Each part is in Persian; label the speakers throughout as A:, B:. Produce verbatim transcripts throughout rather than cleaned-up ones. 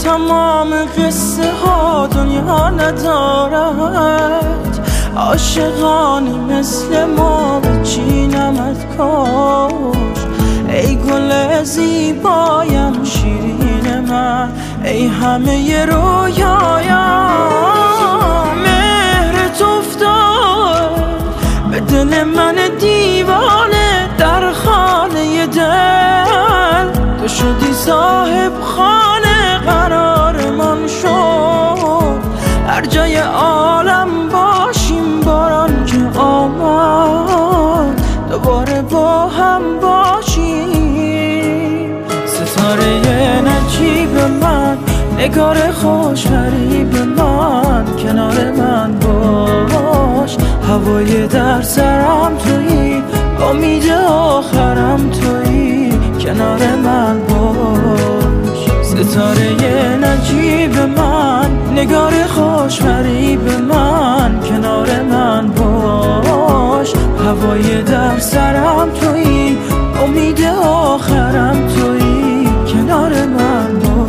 A: تمام قصه ها دنیا ندارد، عاشقانی مثل ما به چی نمد کاش. ای گل زیبایم شیرین من، ای همه رویایم، مهرت افتاد به دل من دیوانه در خانه دل. تو شدی صاحب خانه، قرار من شد هر جای عالم باشیم. باران که آمد دوباره با هم باشیم. ستاره نجیب من، نگار خوش غریب من، کنار من باش. هوای در سرم تویی، امید آخرم تویی، کنار من باش. ستاره نجیب من، نگار خوش غریب من، کنار من باش. هوای در سرم تویی، امید آخرم تویی، کنار من باش.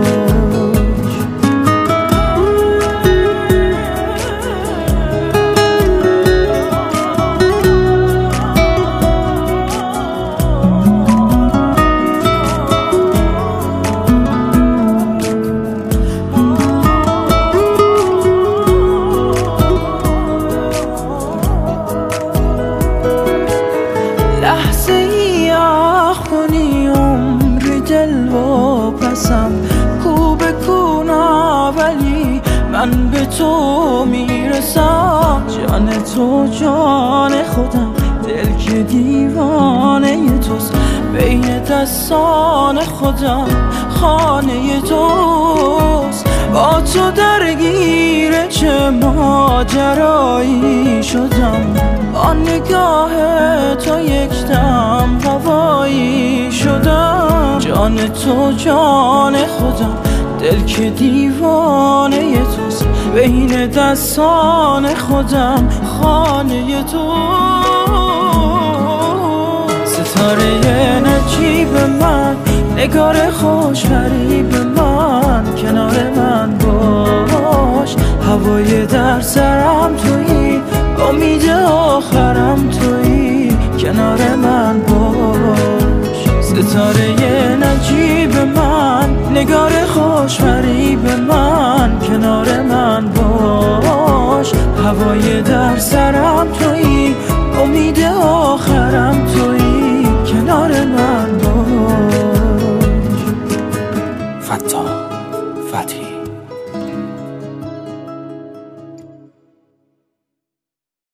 A: لحظه ای آخونی عمری دل و پسم، کو به کونا ولی من به تو میرسم. جان تو جان خودم، دل که دیوانه توست، بین دستان خودم خانه توست. با تو درگیر چه ماجرایی شدم، با نگاه تو یک دم هوایی شدم. جان تو جان خودم، دل که دیوانه توست، بین دستان خودم خانه تو. ستاره نجیب من، نگار خوش غریب من، کنار من باش. هوای در سرم تویی، امید آخرم تویی، کنار من باش. ستاره نجیب من، نگار خوش غریب من، کنار من باش. هوای در سرم تویی، امید آخرم تویی، کنار من باش.
B: فتاح فتحی